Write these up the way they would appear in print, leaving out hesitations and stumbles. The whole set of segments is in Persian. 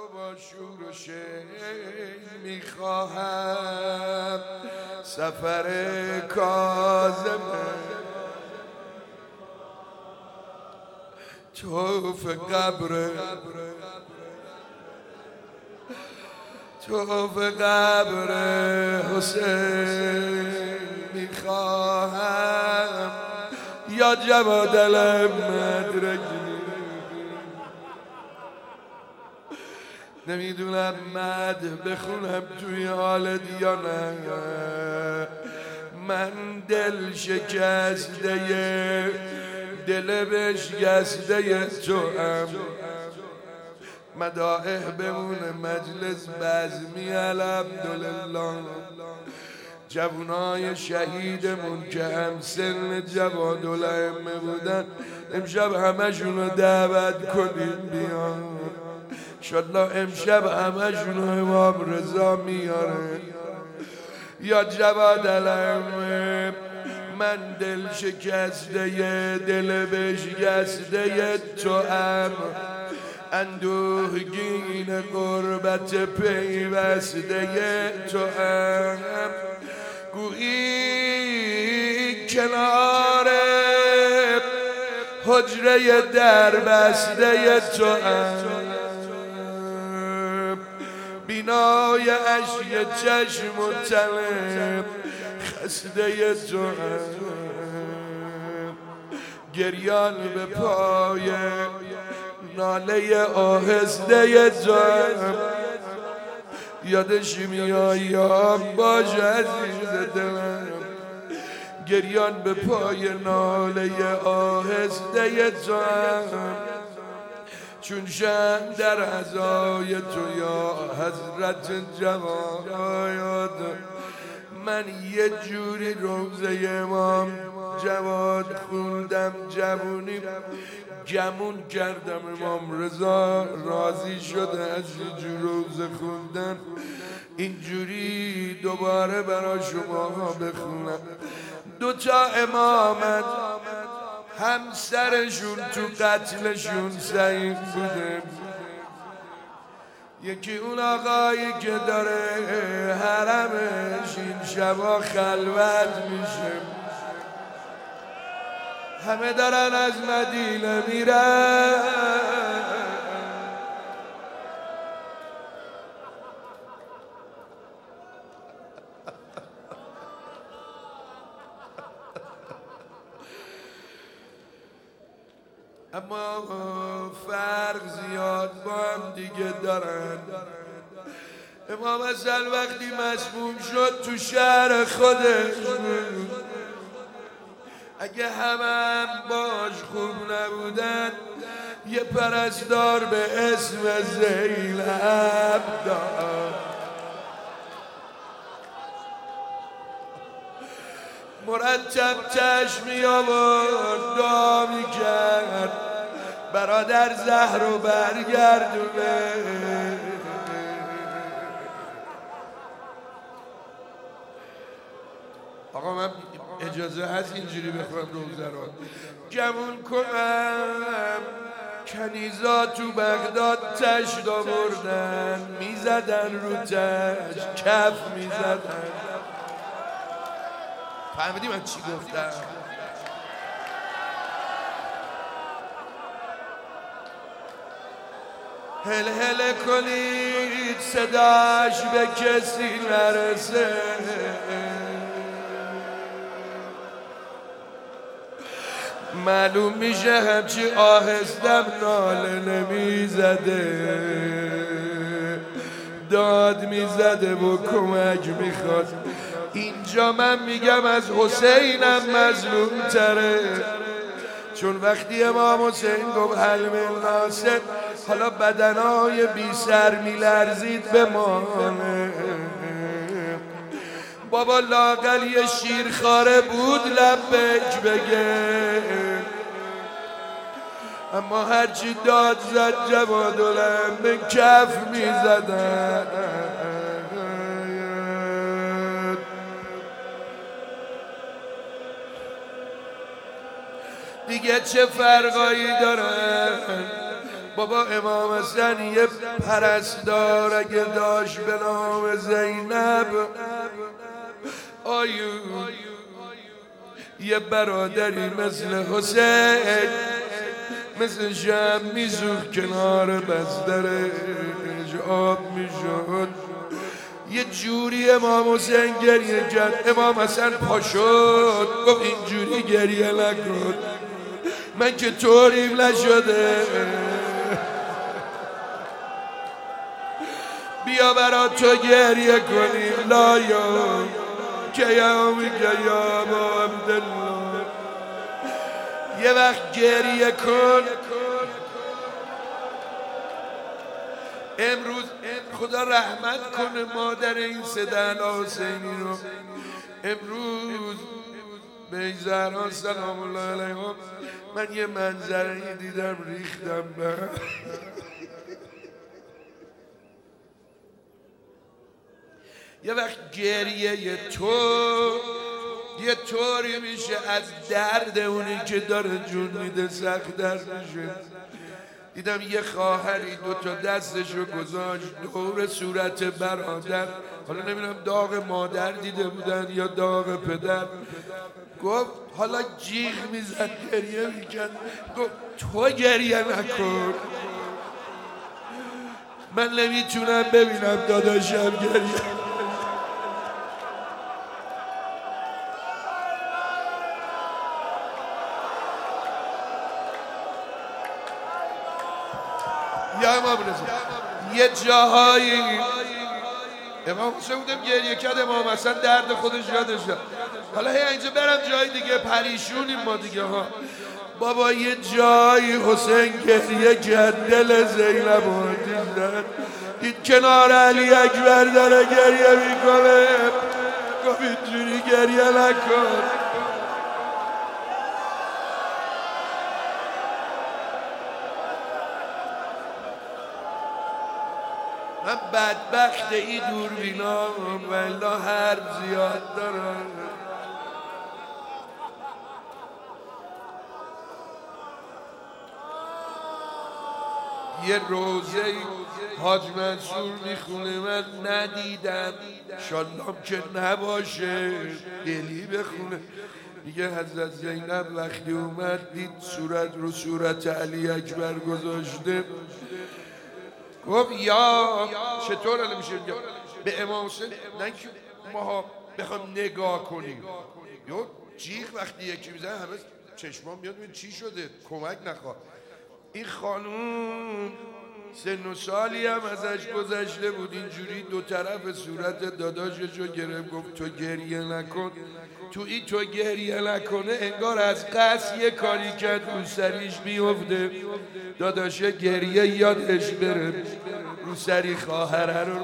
با شور و شین میخواهم سفر کاظمه توف قبر حسین میخواهم یا جواد المدرکی نمیدونم مدح بخونم توی حالت یا نه من دل شکسته دل بشکسته توام مدائح بمونه مجلس بزمی الحمدلله جوانای شهیدمون که هم سن جوادالائمه بودن امشب همشون رو دعوت کنیم بیان انشالله امشب همشون رو امام رضا میاره یا جوادالائمه من دل شکسته دل بشکسته توام اندوهگین غربت پیوسته توام گویی کنار حجره در بسته توام بینای اشک چشم و تن خسته توام گریان به پای ناله آهسته توام یادش میای باش عزیز دلم گریان به پای ناله آهسته توام چون شم در عزای تو یا حضرت جواد من یه جوری روزه امام جواد خوندم جوونی گمون کردم امام رضا راضی شده از یه جور روزه خوندن اینجوری دوباره برای شما بخونم دوتا امامت همسرشون تو قتلشون سعید بوده یکی اون آقایی که داره حرمش این شبا خلوت میشه همه دارن از مدینه میرن اما فرق زیاد با هم دیگه دارن امام حسن وقتی مسموم شد تو شهر خودش اگه هم باش خوب نبودن یه پرستار به اسم زینب داشت مرتب چشمی آورد دعا میکرد برادر زهر رو برگردونه آقا من اجازه هست اینجوری بخورم روزه رو گمون کنم کنیزا تو بغداد تشت آوردن میزدن رو تشت کف میزدن فهمیدی من چی گفتم؟ هل هل کنید صداش به کسی نرسه معلوم میشه همچی آهستم ناله نمیزده داد میزده و کمک میخواد اینجا من میگم از حسینم مظلوم تره چون وقتی امام حسین گفت حل من ناصر حالا بدنای بی سر میلرزید بمانه بابا لااقل یه شیرخواره بود لبک بگه اما هرچی داد زد جوادالائمه کف میزدن دیگه چه فرقایی دارن بابا امام حسن یه پرستار اگه داشت به نام زینب، آیون یه برادری مثل حسین مثل شب میزوخ کنار بسترش آب میشد. یه جوری امام حسین گریه کرد، امام حسن پا شد گفت اینجوری گریه نکن، من که طوریم نشده، بیا برا تو گریه کنیم لایا که یامی که یا با عبدالله. یه وقت گریه کن. امروز خدا رحمت کنه مادر این سدن حسینی رو. امروز به زهرا سلام الله علیها من یه منظره دیدم ریختم به یه وقت گریه تو یه طوری میشه از درد اونی که داره جون میده سخت درد میشه. دیدم یه خواهری دوتا دستشو گذاشت دور صورت برادر، حالا نمیدونم داغ مادر دیده بودن یا داغ پدر، گفت حالا جیغ میزد گریه میکرد، گفت تو گریه نکن، من نمیتونم ببینم داداشم گریه. یا امام رضا یه جاهایی امام حسین بودم گریه کرد، امام حسن درد خودش یادش داد. حالا هی اینجا برم جای دیگه پریشونیم ما دیگه ها. بابا یه جایی حسین گریه کرد دل زینب زد، دید کنار علی اکبر داره گریه میکنه، گفت اینجوری گریه نکن. من بدبخت ای دوربینام و الا حرف زیاد دارم. یه روزه حاج منصور میخونه من ندیدم، شاللام که نباشه دلی بخونه. میگه حضرت زینب وقتی اومد دید صورت رو صورت علی اکبر گذاشته، گفت یا چطور الان میشه به امام حسین نه که ما بخوام نگاه کنیم، یا جیغ وقتی یکی میزنه همه چشمان میاد ببین چی شده، کمک نخواد. این خانوم سن و سالی هم ازش گذشته بود، اینجوری دو طرف صورت داداششو گرفت، گفت تو گریه نکن. تو این تو گریه نکنه انگار از قصد یه کاری کرد رو سریش بیفته، داداشه گریه یادش بره رو سری خواهره رو.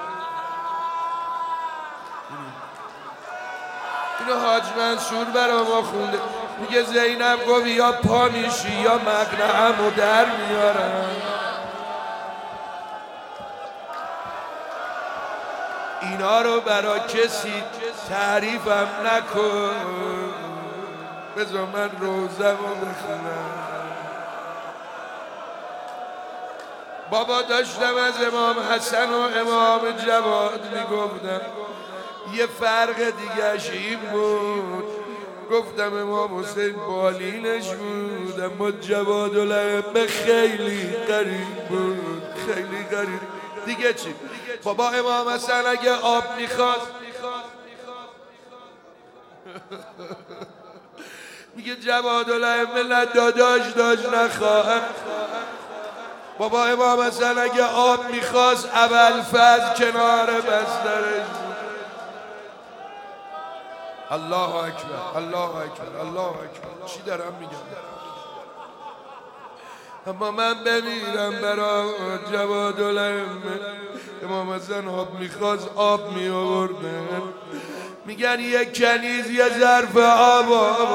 اینو حاج منصور برا ما خونده. میگه زینب گفت یا پا میشی یا مقنعمو در میارم. اینا رو برا کسی تعریفم نکن، بذار من روزمو بخونم. بابا داشتم از امام حسن و امام جواد میگفتم، یه فرق دیگهش این بود، گفتم امام حسین بالینش بود اما جوادالائمه خیلی قریب بود، خیلی قریب. دیگه چی؟ بابا امام حسن اگه آب میخواست میگه جوادالائمه نه داداش داشت نه خواهر. بابا امام حسن اگه آب میخواست ابوالفضل کنار بسترش. الله اکبر الله اکبر الله اکبر. چی دارم میگم؟ اما من بمیرم برای جوادالائمه. امام حسن آب میخواست آب میآوردن، میگن یک کنیز یه ظرف آب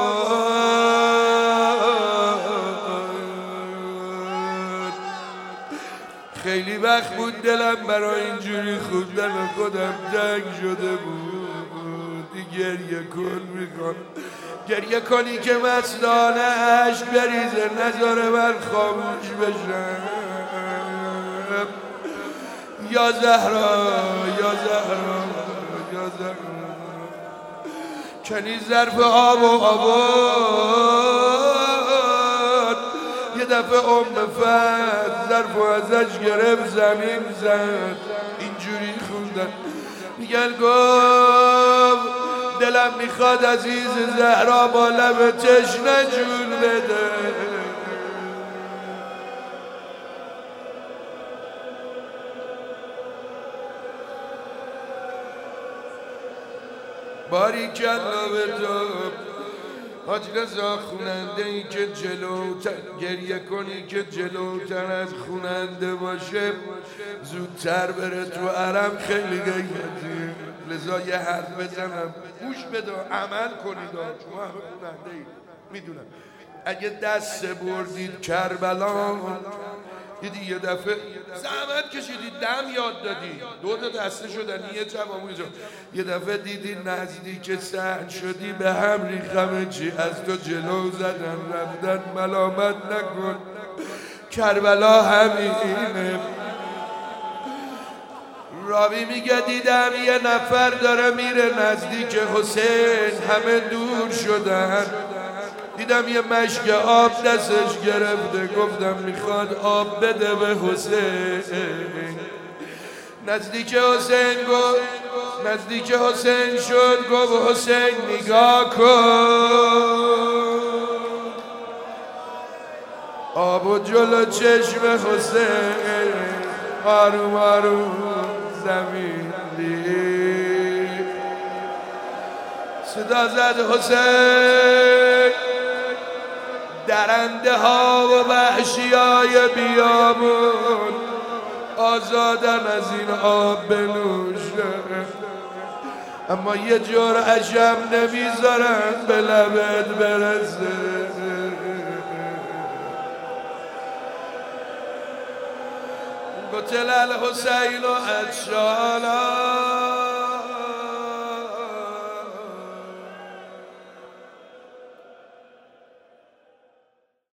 خیلی وقت بود دلم برای اینجوری خوندن خودم تنگ شده بود. گریه کن میکن، گریه کنی که مستانه عشق بریزه، نذاره من خاموش بشم. یا زهرا یا زهرا یا زهرا کنی ظرف آب و آباد یه دفعه فد ظرف و ازش گرفت زمین زد اینجوری خوندن میگن گفت دلم میخواد عزیز زهرا با لب تشنه جون بده باریکلا به تو حاج رضا خوننده ای که جلوتر گریه کنی که جلوتر از خوننده باشه زودتر بره تو عرم خیلی قیمتی لذا یه حرف بزنم گوش بده عمل کنید شما همه خوننده اید میدونم اگه دست بردید کربلا دیدی یه دفعه زحمت کشیدی دم یاد دادی دو تا دسته شدن یه جوابی یه دفعه دیدی نزدیک صحن شدی به هم ریخمه چی از تو جلو زدن رفتن ملامت نکن کربلا همینه راوی میگه دیدم یه نفر داره میره نزدیک حسین همه دور شدن دیدم یه مشک آب دستش گرفته گفتم میخواد آب بده به حسین نزدیک حسین شد گفت حسین نگاه کن آب و جلو چشم حسین آروم آروم زمین دید صدا زد حسین درنده ها و وحشی های بیابون آزادن از این آب بنوشن اما یه جور عجم نمیذارن به لبت برسه قتل الحسین و اتشالا